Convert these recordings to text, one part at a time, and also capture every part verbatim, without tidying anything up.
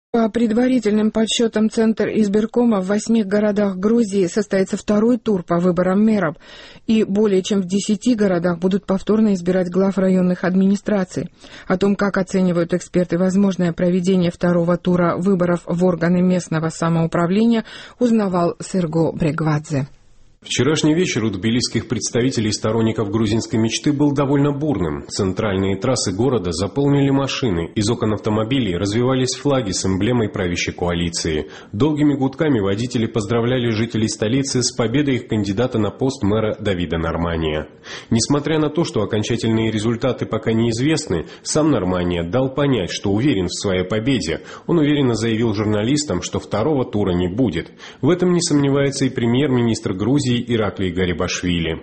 По предварительным подсчетам Центра избиркома в восьми городах Грузии состоится второй тур по выборам мэров, и более чем в десяти городах будут повторно избирать глав районных администраций. О том, как оценивают эксперты возможное проведение второго тура выборов в органы местного самоуправления, узнавал Серго Брегвадзе. Вчерашний вечер у тбилисских представителей и сторонников грузинской мечты был довольно бурным. Центральные трассы города заполнили машины, из окон автомобилей развивались флаги с эмблемой правящей коалиции. Долгими гудками водители поздравляли жителей столицы с победой их кандидата на пост мэра Давида Нормания. Несмотря на то, что окончательные результаты пока неизвестны, сам Нормания дал понять, что уверен в своей победе. Он уверенно заявил журналистам, что второго тура не будет. В этом не сомневается и премьер-министр Грузии Ираклий Гарибашвили.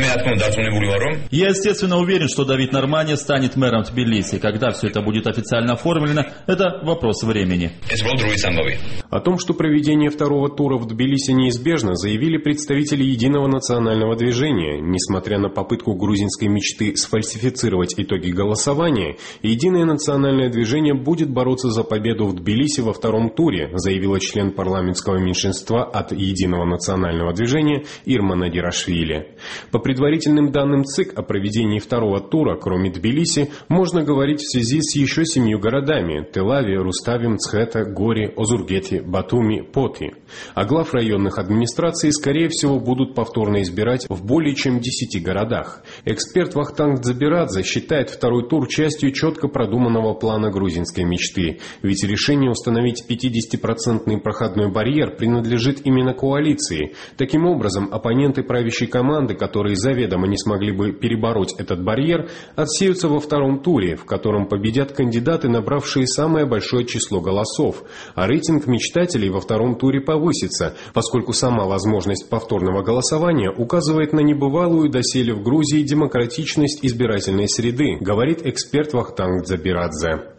Я, естественно, уверен, что Давид Нормания станет мэром Тбилиси. Когда все это будет официально оформлено, это вопрос времени. О том, что проведение второго тура в Тбилиси неизбежно, заявили представители Единого национального движения. Несмотря на попытку грузинской мечты сфальсифицировать итоги голосования, Единое национальное движение будет бороться за победу в Тбилиси во втором туре, заявила член парламентского меньшинства от Единого национального движения Ирма Надирашвили. По предварительным данным ЦИК о проведении второго тура, кроме Тбилиси, можно говорить в связи с еще семью городами – Телави, Руставим, Цхета, Гори, Озургети, Батуми, Поти. А глав районных администраций, скорее всего, будут повторно избирать в более чем десяти городах. Эксперт Вахтанг Дзабирадзе считает второй тур частью четко продуманного плана грузинской мечты. Ведь решение установить пятидесятипроцентный проходной барьер принадлежит именно коалиции. Таким образом, оппоненты правящей команды, которые заведомо не смогли бы перебороть этот барьер, отсеются во втором туре, в котором победят кандидаты, набравшие самое большое число голосов. А рейтинг мечтателей во втором туре повысится, поскольку сама возможность повторного голосования указывает на небывалую доселе в Грузии демократичность избирательной среды, говорит эксперт Вахтанг Дзабирадзе.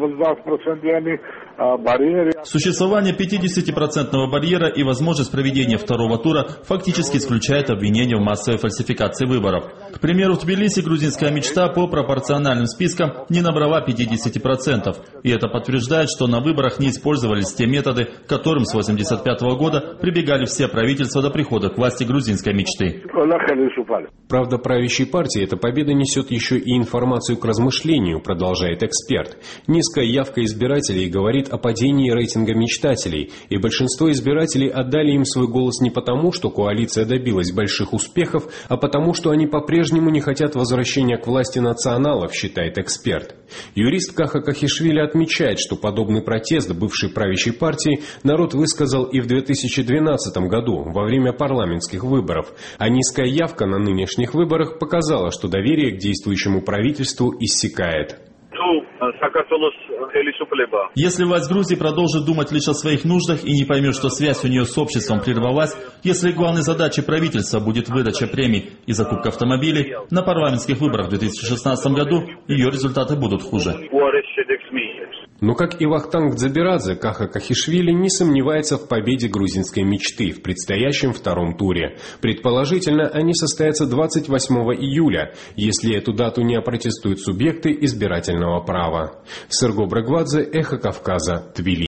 Существование пятидесятипроцентного барьера и возможность проведения второго тура фактически исключает обвинение в массовой фальсификации выборов. К примеру, в Тбилиси грузинская мечта по пропорциональным спискам не набрала пятидесяти процентов. И это подтверждает, что на выборах не использовались те методы, к которым с восемьдесят пятого года прибегали все правительства до прихода к власти грузинской мечты. Правда, правящей партии эта победа несет еще и информацию к размышлению, продолжает эксперт. Низкая явка избирателей говорит о падении рейтинга мечтателей, и большинство избирателей отдали им свой голос не потому, что коалиция добилась больших успехов, а потому, что они по-прежнему не хотят возвращения к власти националов, считает эксперт. Юрист Каха Кахишвили отмечает, что подобный протест бывшей правящей партии народ высказал и в две тысячи двенадцатом году, во время парламентских выборов, а низкая явка на нынешних выборах показала, что доверие к действующему правительству иссякает. Если власть Грузии продолжит думать лишь о своих нуждах и не поймет, что связь у нее с обществом прервалась, если главной задачей правительства будет выдача премий и закупка автомобилей, на парламентских выборах в две тысячи шестнадцатом году ее результаты будут хуже. Но, как и Вахтанг Дзабирадзе, Каха Кахишвили не сомневается в победе грузинской мечты в предстоящем втором туре. Предположительно, они состоятся двадцать восьмого июля, если эту дату не опротестуют субъекты избирательного права. Серго Брегвадзе, Эхо Кавказа, Тбилиси.